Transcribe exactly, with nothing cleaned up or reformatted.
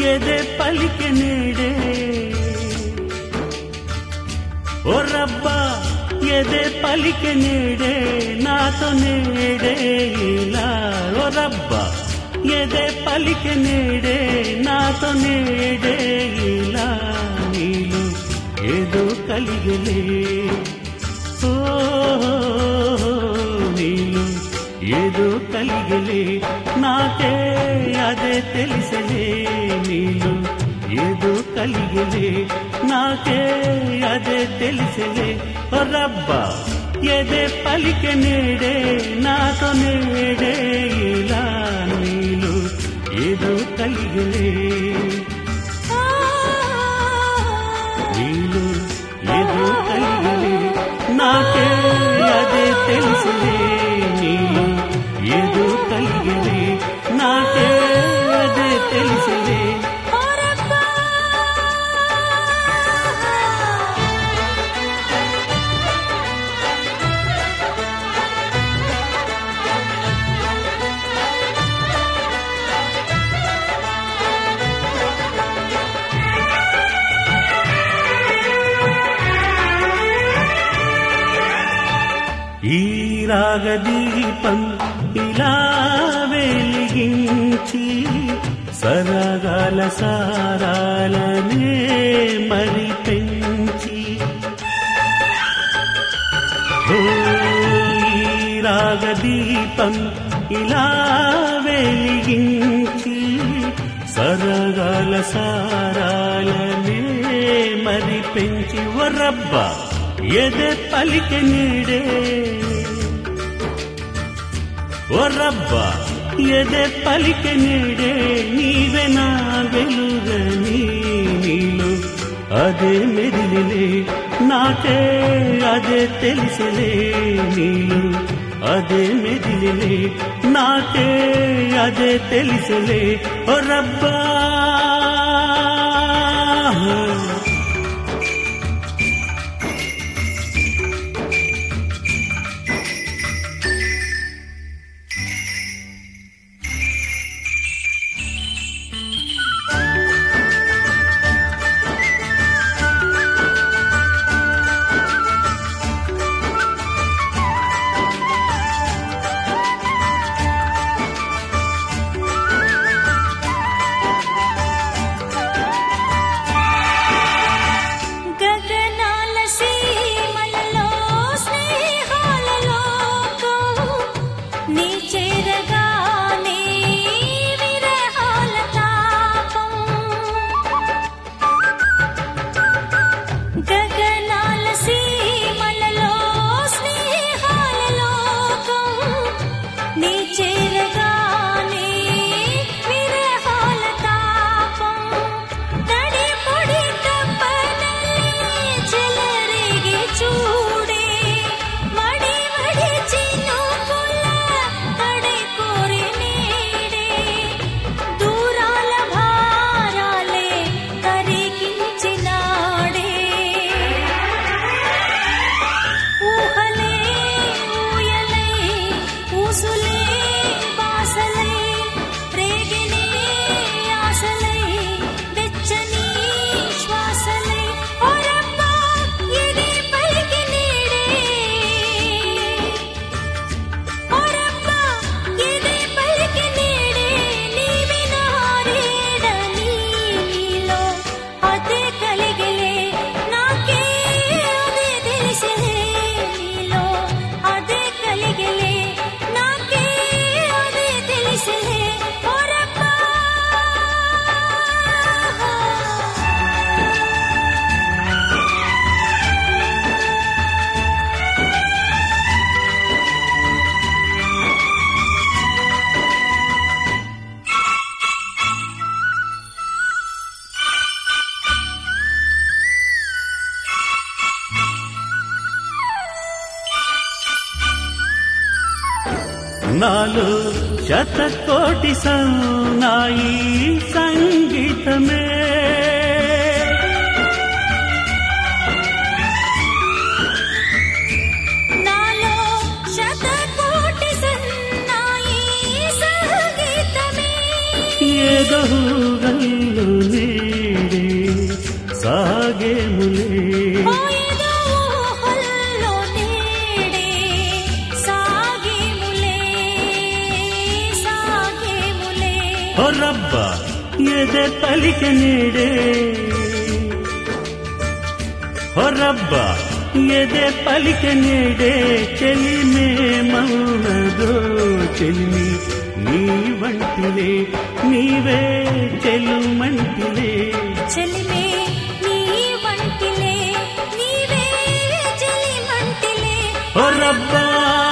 ఎదే పలికె నేడే ఓ రబ్బా ఎదే పలికె నేడే నాతో నేడే ఇలా ఓ రబ్బా ఎదే పలికె నేడే నాతో నేడే ఇలా నీలో ఏదో కలిగలే ఓ నీలో ఏదో కలిగలే నాకే అదే తెలిసలే నీలో ఏదో కలిగలే నాకే అదే తెలిసలే ఓ రబ్బా ఎదే పలికె నేడే నాతో నేడే ఇలా నీలో ఏదో కలిగలే నీలో ఏదో కలిగలే నాకే అదే తెలిసలే నీలో ఏదో కలిగలే నాకే అదే తెలిసలే ఈ రాగదీపం ఇలా వెలిగించి సరగాల సారాలనే మరి పెంచి ఓ ఈ రాగదీపం ఇలా వెలిగించి సరగాల సారాలనే మరి పెంచి ఓ రబ్బా ఎదే పలికె నేడే ఓ రబ్బా ఎదే పలికె నేడే నీవే నా వెలుగని నీలో అదే మెదిలే నాకే అదే తెలిసలే నీలో అదే మెదిలే నాకే అదే తెలిసలే ఓ రబ్బా నాలో శతకోటి సన్నాయి సంగీతమే నాలో శతకోటి సన్నాయి సంగీతమే ఏదో గల్లు ఓ రబ్బ ఎదే పలికి నేడే ఓ రబ్బ ఎదే పలికి నేడే చెలిమే మౌనదో చెలిమి నీ వంటిలే నీవే చెలుమంటిలే చెలిమే నీ వంటిలే నీవే చెలిమంటిలే ఓ రబ్బా